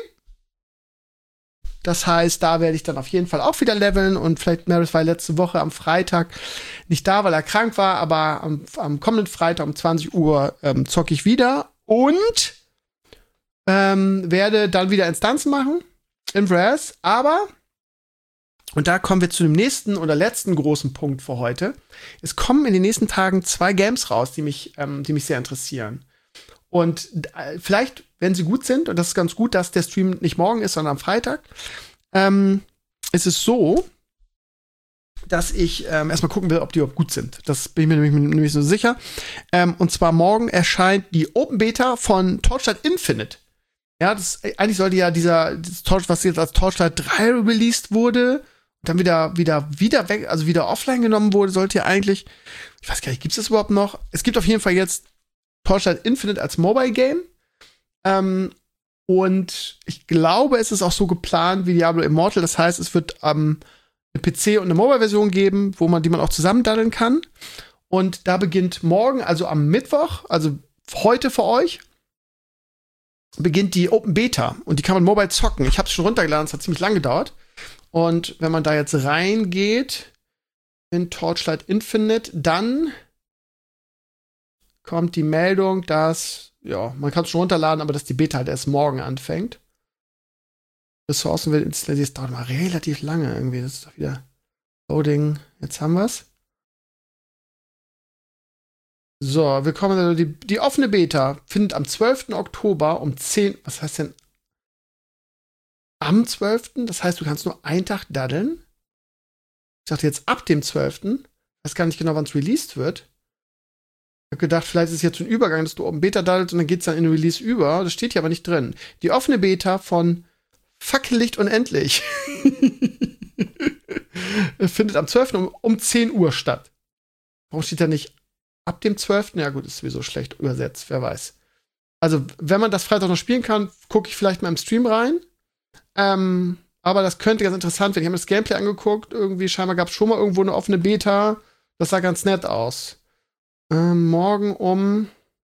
Das heißt, da werde ich dann auf jeden Fall auch wieder leveln und vielleicht, Maris war letzte Woche am Freitag nicht da, weil er krank war, aber am, am kommenden Freitag um zwanzig Uhr ähm, zocke ich wieder und ähm, werde dann wieder Instanzen machen in Wrath, aber und da kommen wir zu dem nächsten oder letzten großen Punkt für heute. Es kommen in den nächsten Tagen zwei Games raus, die mich, ähm, die mich sehr interessieren. Und äh, vielleicht, wenn sie gut sind, und das ist ganz gut, dass der Stream nicht morgen ist, sondern am Freitag, ähm, ist es so, dass ich ähm, erstmal gucken will, ob die überhaupt gut sind. Das bin ich mir nämlich, nämlich so sicher. Ähm, und zwar morgen erscheint die Open Beta von Torchlight Infinite. Ja, das, eigentlich sollte ja dieser, das Torch, was jetzt als Torchlight drei released wurde, und dann wieder, wieder, wieder weg, also wieder offline genommen wurde, sollte ja eigentlich, ich weiß gar nicht, gibt es das überhaupt noch? Es gibt auf jeden Fall jetzt Torchlight Infinite als Mobile Game. Ähm, und ich glaube, es ist auch so geplant wie Diablo Immortal. Das heißt, es wird ähm, eine P C- und eine Mobile-Version geben, wo man, die man auch zusammen daddeln kann. Und da beginnt morgen, also am Mittwoch, also heute für euch, beginnt die Open Beta. Und die kann man mobile zocken. Ich habe es schon runtergeladen, es hat ziemlich lang gedauert. Und wenn man da jetzt reingeht in Torchlight Infinite, dann kommt die Meldung, dass, ja, man kann es schon runterladen, aber dass die Beta halt erst morgen anfängt. Ressourcen wird installiert, das dauert mal relativ lange irgendwie. Das ist doch wieder Loading. Jetzt haben wir's. So, wir kommen, also die, die offene Beta findet am zwölften Oktober um zehn, was heißt denn? Am zwölften? Das heißt, du kannst nur einen Tag daddeln. Ich dachte jetzt ab dem zwölften. Ich weiß gar nicht genau, wann es released wird. Ich habe gedacht, vielleicht ist es jetzt so ein Übergang, dass du oben Beta daddelst und dann geht's dann in den Release über. Das steht hier aber nicht drin. Die offene Beta von Fackellicht unendlich findet am zwölften um, um zehn Uhr statt. Warum steht da nicht ab dem zwölften? Ja gut, ist sowieso schlecht übersetzt, wer weiß. Also, wenn man das Freitag noch spielen kann, gucke ich vielleicht mal im Stream rein. Ähm, aber das könnte ganz interessant werden. Ich habe mir das Gameplay angeguckt. Irgendwie, scheinbar gab es schon mal irgendwo eine offene Beta. Das sah ganz nett aus. Ähm, morgen um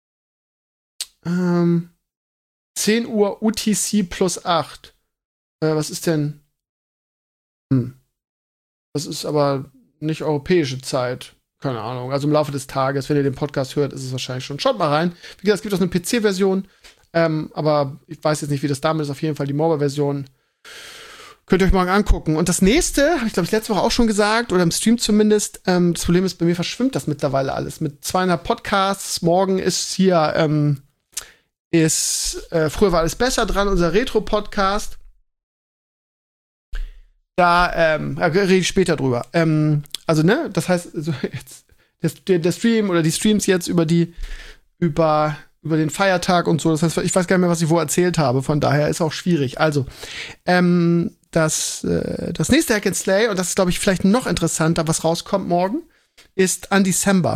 ähm, zehn Uhr U T C plus acht. Äh, was ist denn? Hm. Das ist aber nicht europäische Zeit. Keine Ahnung. Also im Laufe des Tages, wenn ihr den Podcast hört, ist es wahrscheinlich schon. Schaut mal rein. Wie gesagt, es gibt auch eine P C-Version. Ähm, aber ich weiß jetzt nicht, wie das damit ist. Auf jeden Fall die Mobile-Version. Könnt ihr euch morgen angucken. Und das nächste, habe ich glaube ich letzte Woche auch schon gesagt, oder im Stream zumindest, ähm, das Problem ist, bei mir verschwimmt das mittlerweile alles. Mit zweihundert Podcasts, morgen ist hier, ähm, ist, äh, früher war alles besser dran, unser Retro-Podcast. Da, ähm, da rede ich später drüber. Ähm, also, ne, das heißt, also jetzt, der, der Stream oder die Streams jetzt über die, über, über den Feiertag und so, das heißt, ich weiß gar nicht mehr, was ich wo erzählt habe, von daher ist auch schwierig. Also, ähm, Das, äh, das nächste Hack and Slay, und das ist, glaube ich, vielleicht noch interessanter, was rauskommt morgen, ist Undecember.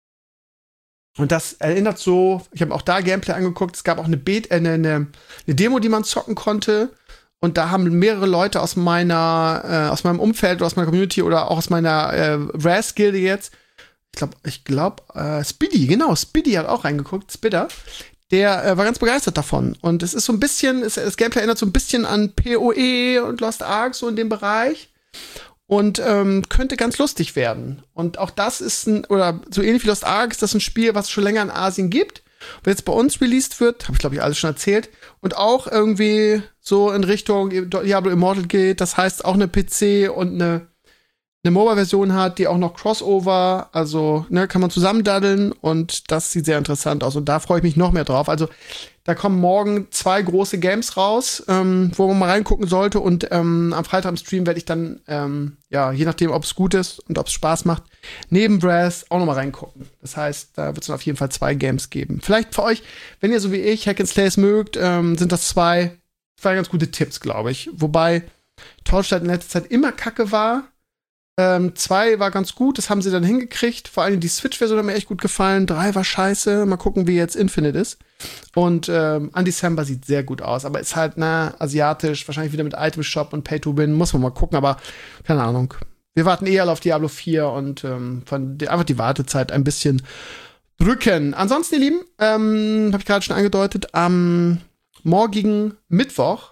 Und das erinnert so, ich habe auch da Gameplay angeguckt, es gab auch eine, Bet äh, eine, eine Demo, die man zocken konnte. Und da haben mehrere Leute aus meiner, äh, aus meinem Umfeld oder aus meiner Community oder auch aus meiner äh, Raz-Gilde jetzt, ich glaube, ich glaube, äh, Speedy, genau, Speedy hat auch reingeguckt, Spidder. Der äh, war ganz begeistert davon. Und es ist so ein bisschen, es, das Gameplay erinnert so ein bisschen an P O E und Lost Ark, so in dem Bereich. Und ähm, könnte ganz lustig werden. Und auch das ist ein, oder so ähnlich wie Lost Ark, ist das ein Spiel, was es schon länger in Asien gibt. Und jetzt bei uns released wird, habe ich glaube ich alles schon erzählt. Und auch irgendwie so in Richtung Diablo Immortal geht. Das heißt auch eine P C und eine eine Mobile-Version hat, die auch noch Crossover, also ne, kann man zusammen daddeln, und das sieht sehr interessant aus und da freue ich mich noch mehr drauf. Also da kommen morgen zwei große Games raus, ähm, wo man mal reingucken sollte, und ähm, am Freitag im Stream werde ich dann, ähm, ja, je nachdem, ob es gut ist und ob es Spaß macht, neben Brass auch noch mal reingucken. Das heißt, da wird es dann auf jeden Fall zwei Games geben. Vielleicht für euch, wenn ihr so wie ich Hack and Slays mögt, ähm, sind das zwei, zwei ganz gute Tipps, glaube ich. Wobei Torchlight in letzter Zeit immer kacke war. Ähm, zwei war ganz gut, das haben sie dann hingekriegt. Vor allem die Switch-Version hat mir echt gut gefallen. Drei war scheiße. Mal gucken, wie jetzt Infinite ist. Und ähm, Undecember sieht sehr gut aus. Aber ist halt, na, asiatisch. Wahrscheinlich wieder mit Item Shop und Pay to Win. Muss man mal gucken, aber keine Ahnung. Wir warten eher auf Diablo vier und ähm, von die, einfach die Wartezeit ein bisschen drücken. Ansonsten, ihr Lieben, ähm, habe ich gerade schon angedeutet, am morgigen Mittwoch,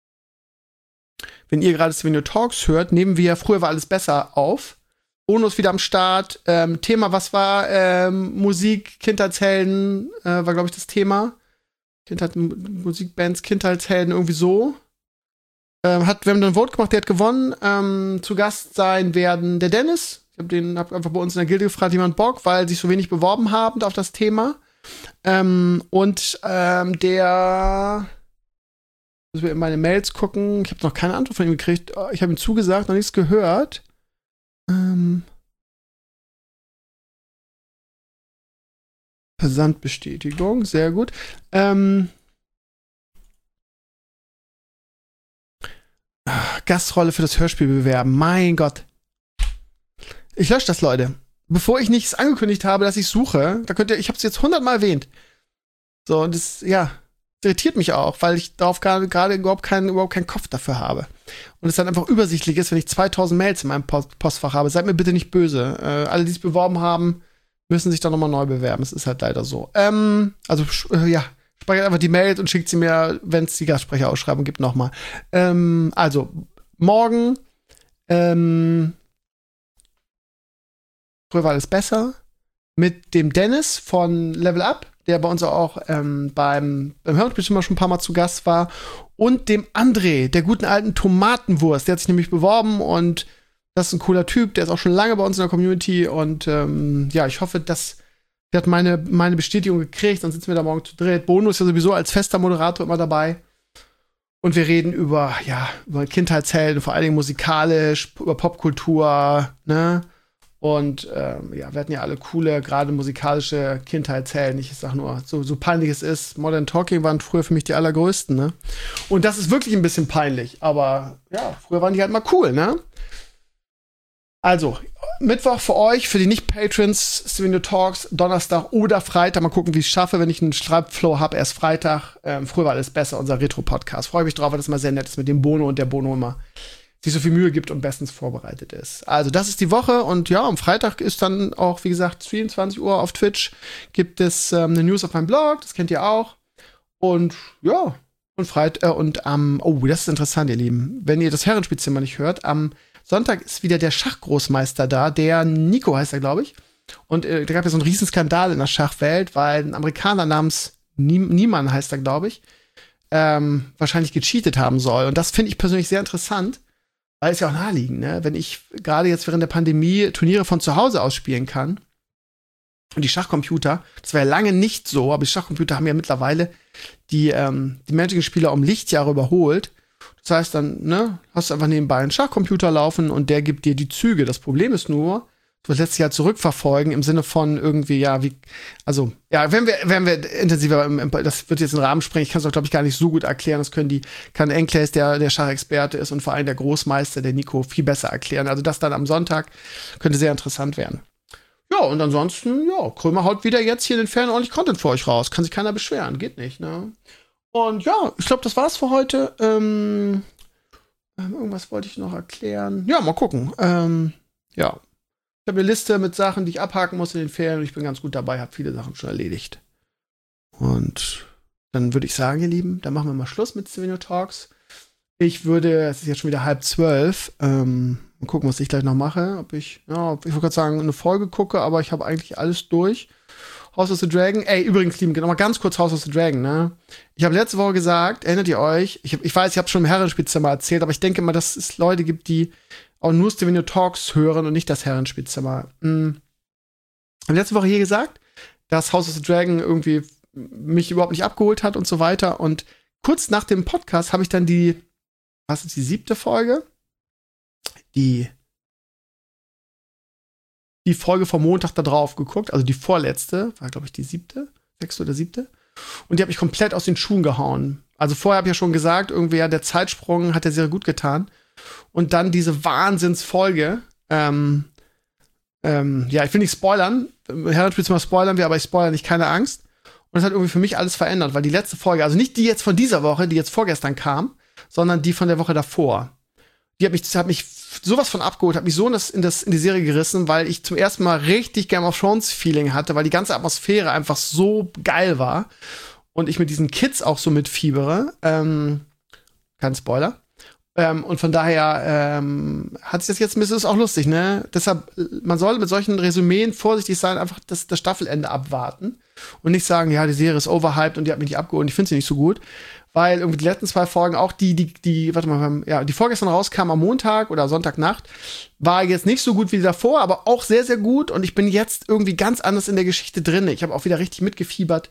wenn ihr gerade Stevenio Talks hört, nehmen wir Früher war alles besser auf. Ono ist wieder am Start. Ähm, Thema, was war? Ähm, Musik, Kindheitshelden, äh, war, glaube ich, das Thema. Kindheit, Musikbands, Kindheitshelden, irgendwie so. Ähm, hat, wir haben dann ein Vote gemacht, der hat gewonnen. Ähm, zu Gast sein werden der Dennis. Ich habe den hab einfach bei uns in der Gilde gefragt, jemand Bock, weil sich so wenig beworben haben auf das Thema. Ähm, und ähm, der müssen wir in meine Mails gucken. Ich habe noch keine Antwort von ihm gekriegt. Ich habe ihm zugesagt, noch nichts gehört. Ähm. Versandbestätigung, sehr gut. Ähm. Gastrolle für das Hörspiel bewerben. Mein Gott. Ich lösche das, Leute. Bevor ich nichts angekündigt habe, dass ich suche, da könnt ihr, ich habe es jetzt hundertmal erwähnt. So, und das, ja. irritiert mich auch, weil ich darauf gerade überhaupt keinen, überhaupt keinen Kopf dafür habe. Und es dann einfach übersichtlich ist, wenn ich zweitausend Mails in meinem Post- Postfach habe. Seid mir bitte nicht böse. Äh, alle, die es beworben haben, müssen sich dann nochmal neu bewerben. Es ist halt leider so. Ähm, also, äh, ja, speichert einfach die Mails und schickt sie mir, wenn es die Gastsprecherausschreibung gibt, nochmal. Ähm, also, morgen, ähm, früher war alles besser, mit dem Dennis von Level Up, der bei uns auch ähm, beim, beim Hörspiel schon ein paar Mal zu Gast war, und dem André, der guten alten Tomatenwurst. Der hat sich nämlich beworben, und das ist ein cooler Typ, der ist auch schon lange bei uns in der Community, und ähm, ja, ich hoffe, dass der hat meine, meine Bestätigung gekriegt, dann sitzen wir da morgen zu dritt. Bono ist ja sowieso als fester Moderator immer dabei. Und wir reden über, ja, über Kindheitshelden, vor allen Dingen musikalisch, über Popkultur, ne? Und ähm, ja, wir hatten ja alle coole, gerade musikalische Kindheitshelden. Ich sag nur, so, so peinlich es ist, Modern Talking waren früher für mich die allergrößten, ne? Und das ist wirklich ein bisschen peinlich, aber ja, früher waren die halt mal cool, ne? Also, Mittwoch für euch, für die Nicht-Patrons, Stevenio Talks, Donnerstag oder Freitag. Mal gucken, wie ich es schaffe, wenn ich einen Schreibflow habe, erst Freitag. Ähm, früher war alles besser, unser Retro-Podcast. Freue mich drauf, weil das mal sehr nett ist mit dem Bono und der Bono immer sich so viel Mühe gibt und bestens vorbereitet ist. Also das ist die Woche und ja, am Freitag ist dann auch, wie gesagt, vierundzwanzig Uhr auf Twitch gibt es ähm, eine News auf meinem Blog, das kennt ihr auch. Und ja, und Freitag, äh, und am, ähm, oh, das ist interessant, ihr Lieben, wenn ihr das Herrenspielzimmer nicht hört, am Sonntag ist wieder der Schachgroßmeister da, der Nico heißt er, glaube ich. Und äh, da gab es ja so einen riesen Skandal in der Schachwelt, weil ein Amerikaner namens Niemann heißt er, glaube ich, ähm, wahrscheinlich gecheatet haben soll. Und das finde ich persönlich sehr interessant. Weil es ja auch naheliegend, ne? Wenn ich gerade jetzt während der Pandemie Turniere von zu Hause aus spielen kann und die Schachcomputer, das war ja lange nicht so, aber die Schachcomputer haben ja mittlerweile die, ähm, die Magic-Spieler um Lichtjahre überholt. Das heißt dann, ne, hast du einfach nebenbei einen Schachcomputer laufen und der gibt dir die Züge. Das Problem ist nur, du lässt dich ja zurückverfolgen im Sinne von irgendwie, ja, wie, also, ja, wenn wir, wenn wir intensiver, im, im, das wird jetzt einen Rahmen sprengen, ich kann es auch, glaube ich, gar nicht so gut erklären, das können die, kann Enkles, der der Schachexperte ist und vor allem der Großmeister, der Nico, viel besser erklären. Also das dann am Sonntag könnte sehr interessant werden. Ja, und ansonsten, ja, Krömer haut wieder jetzt hier in den Ferien ordentlich Content für euch raus. Kann sich keiner beschweren, geht nicht, ne? Und ja, ich glaube, das war's für heute. Ähm, irgendwas wollte ich noch erklären. Ja, mal gucken. Ähm, ja. Ich habe eine Liste mit Sachen, die ich abhaken muss in den Ferien und ich bin ganz gut dabei, habe viele Sachen schon erledigt. Und dann würde ich sagen, ihr Lieben, dann machen wir mal Schluss mit Stevenio Talks. Ich würde, es ist jetzt schon wieder halb zwölf, ähm, mal gucken, was ich gleich noch mache. Ob ich, ja, ich wollte gerade sagen, eine Folge gucke, aber ich habe eigentlich alles durch. House of the Dragon, ey, übrigens, Lieben, noch mal ganz kurz House of the Dragon, ne? Ich habe letzte Woche gesagt, erinnert ihr euch, ich, hab, ich weiß, ich habe schon im Herrenspielzimmer erzählt, aber ich denke mal, dass es Leute gibt, die auch nur Stevenio Talks hören und nicht das Herrenspielzimmer. Hm. Ich habe letzte Woche hier gesagt, dass House of the Dragon irgendwie mich überhaupt nicht abgeholt hat und so weiter. Und kurz nach dem Podcast habe ich dann die, was ist die siebte Folge? Die, die Folge vom Montag da drauf geguckt, also die vorletzte, war glaube ich die siebte, sechste oder siebte. Und die habe ich komplett aus den Schuhen gehauen. Also vorher habe ich ja schon gesagt, irgendwie ja, der Zeitsprung hat der Serie gut getan. Und dann diese Wahnsinnsfolge. Ähm, ähm, ja, ich will nicht spoilern. Herrenspielzimmer spoilern wir, aber ich spoilere nicht, keine Angst. Und das hat irgendwie für mich alles verändert, weil die letzte Folge, also nicht die jetzt von dieser Woche, die jetzt vorgestern kam, sondern die von der Woche davor. Die hat mich, hat mich sowas von abgeholt, hat mich so in, das, in, das, in die Serie gerissen, weil ich zum ersten Mal richtig Game of Thrones-Feeling hatte, weil die ganze Atmosphäre einfach so geil war. Und ich mit diesen Kids auch so mitfiebere. Ähm, kein Spoiler. Ähm, und von daher ähm, hat sich das jetzt ein bisschen, ist auch lustig, ne? Deshalb, man soll mit solchen Resümeen vorsichtig sein, einfach das, das Staffelende abwarten und nicht sagen, ja, die Serie ist overhyped und die hat mich nicht abgeholt und ich finde sie nicht so gut, weil irgendwie die letzten zwei Folgen, auch die, die, die, warte mal, ja, die vorgestern rauskam am Montag oder Sonntagnacht, war jetzt nicht so gut wie davor, aber auch sehr, sehr gut und ich bin jetzt irgendwie ganz anders in der Geschichte drin. Ich habe auch wieder richtig mitgefiebert.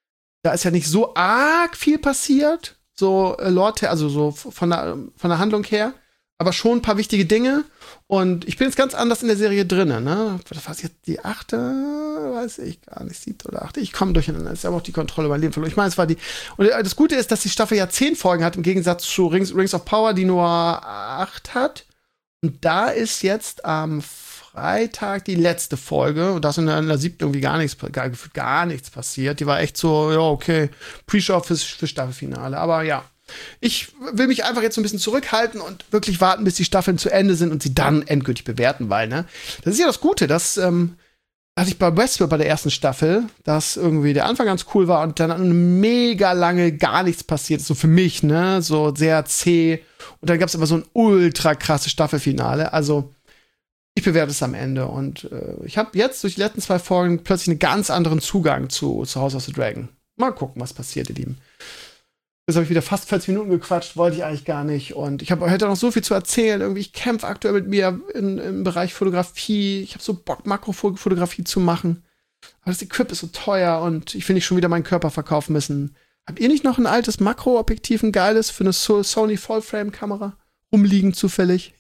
Da ist ja nicht so arg viel passiert, so äh, Lord, also so von der, von der Handlung her, aber schon ein paar wichtige Dinge. Und ich bin jetzt ganz anders in der Serie drin, ne? Was war jetzt die achte? Weiß ich gar nicht, siebte oder achte. Ich komme durcheinander. Das ist aber auch die Kontrolle über mein Leben verloren. Ich meine, es war die. Und das Gute ist, dass die Staffel ja zehn Folgen hat, im Gegensatz zu Rings, Rings of Power, die nur acht hat. Und da ist jetzt am Freitag die letzte Folge. Und da ist in der, in der siebten irgendwie gar nichts, gar, gar nichts passiert. Die war echt so, ja, okay, Pre-Show für, für Staffelfinale. Aber ja. Ich will mich einfach jetzt so ein bisschen zurückhalten und wirklich warten, bis die Staffeln zu Ende sind und sie dann endgültig bewerten, weil, ne, das ist ja das Gute, dass, ähm, hatte ich bei Westworld bei der ersten Staffel, dass irgendwie der Anfang ganz cool war und dann mega lange gar nichts passiert ist, so für mich, ne, so sehr zäh und dann gab es aber so ein ultra krasses Staffelfinale, also ich bewerte es am Ende und äh, ich habe jetzt durch die letzten zwei Folgen plötzlich einen ganz anderen Zugang zu, zu House of the Dragon. Mal gucken, was passiert, ihr Lieben. Jetzt habe ich wieder fast vierzig Minuten gequatscht, wollte ich eigentlich gar nicht. Und ich habe heute noch so viel zu erzählen. Irgendwie, ich kämpfe aktuell mit mir in, im Bereich Fotografie. Ich habe so Bock, Makrofotografie zu machen. Aber das Equip ist so teuer und ich will nicht schon wieder meinen Körper verkaufen müssen. Habt ihr nicht noch ein altes Makroobjektiv, ein geiles, für eine Sony Vollframe-Kamera rumliegen zufällig?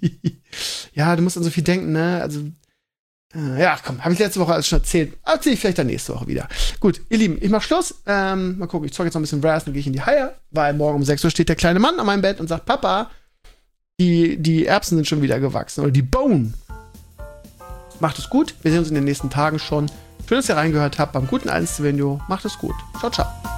Ja, du musst an so viel denken, ne? Also, äh, ja, komm, habe ich letzte Woche alles schon erzählt. Erzähle ich vielleicht dann nächste Woche wieder. Gut, ihr Lieben, ich mach Schluss. Ähm, mal gucken, ich zocke jetzt noch ein bisschen Brass, dann gehe ich in die Haie, weil morgen um sechs Uhr steht der kleine Mann an meinem Bett und sagt, Papa, die, die Erbsen sind schon wieder gewachsen. Oder die Bohnen. Macht es gut. Wir sehen uns in den nächsten Tagen schon. Schön, dass ihr reingehört habt beim guten alten Stevenio. Macht es gut. Ciao, ciao.